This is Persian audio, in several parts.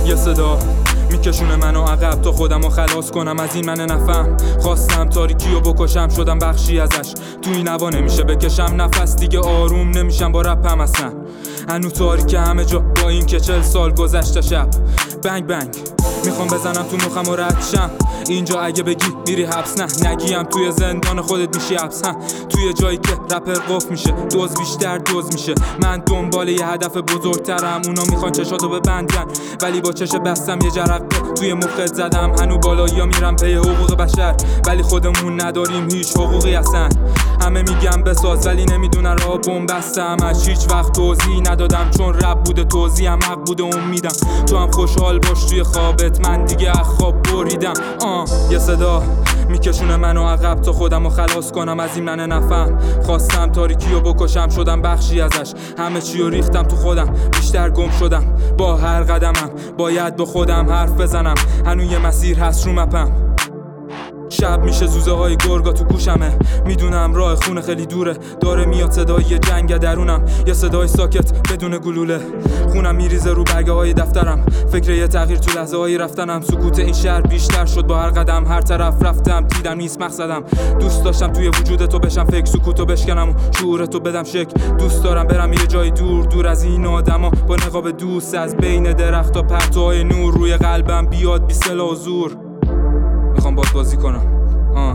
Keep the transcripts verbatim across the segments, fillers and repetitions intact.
یه صدا میکشونه منو عقب تا خودمو خلاص کنم از این من نفهم. خواستم تاریکیو بکشم شدم بخشی ازش. تو این هوا نمیشه بکشم نفس دیگه آروم نمیشم با رپم اصلا. هنو تاریکه همه جا با این که چل سال گذشته شب. بنگ بنگ میخوام بزنم تو مخم و رد شم. اینجا اگه بگی میری حبس نه نگیم توی زندان خودت میشی حبس. توی جایی که رپر قف میشه دوز بیشتر دوز میشه. من دنبال یه هدف بزرگترم. اونا میخوان چشاتو ببندن ولی با چش بستم یه جرقه توی مخت زدم. هنو بالایی ها میرم پی حقوق بشر ولی خودمون نداریم هیچ حقوقی اصلا. همه میگم بساز ولی نمیدونن راه بومبستم. از هیچ وقت توضیح ندادم چون رپ بوده توضیح هم حق بوده امیدم. تو هم خوشحال باش توی خوابت من دیگه از خواب بریدم. آه یه صدا میکشونه منو عقب تا خودمو خلاص کنم از این من نفهم. خواستم تاریکیو بکشم شدم بخشی ازش. همه چیو ریختم تو خودم بیشتر گم شدم. با هر قدمم باید با خودم حرف بزنم. هنو یه مسیر هست رو مپم. شب میشه زوزه های گرگا تو گوشمه. میدونم راه خونه خیلی دوره. داره میاد صدای جنگ درونم. یه صدای ساکت بدون گلوله. خونم میریزه رو برگه های دفترم. فکر یه تغییر تو لحظه هایی رفتنم. سکوت این شهر بیشتر شد با هر قدم. هر طرف رفتم دیدم نیست مقصدم. دوست داشتم توی وجود تو بشم فکر سکوتو بشکنم و شعور تو بدم شک. دوست دارم برم یه جای دور دور از این آدما با نقاب دوست از بین درخت و پرتوهای نور روی قلبم بیاد بی سلاح و زور. میخوام باید بازی کنم آه.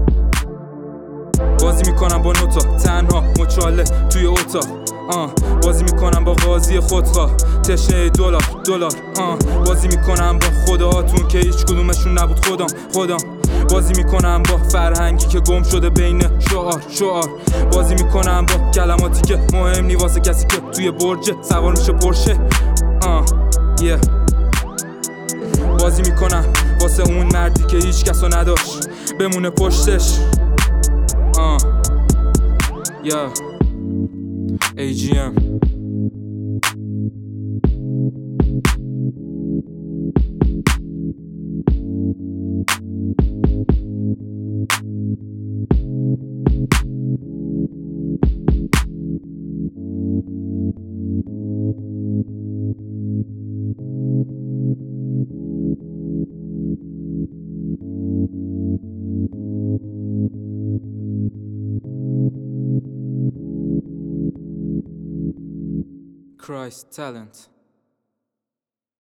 بازی میکنم با نوتا تنها مچاله توی اتاق آه. بازی میکنم با قاضی خودخواه تشنه دلار دلار آه. بازی میکنم با خداهاتون که هیچ کدومشون نبود خودم خودم. بازی میکنم با فرهنگی که گم شده بین شعار شعار. بازی میکنم با کلماتی که مهم نی واسه کسی که توی برج سوار میشه پرشه آه. yeah. بازی میکنم واسه اون مردی که هیچ کسو نداشت بمونه پشتش آه یا ای جی ام. Christ talent.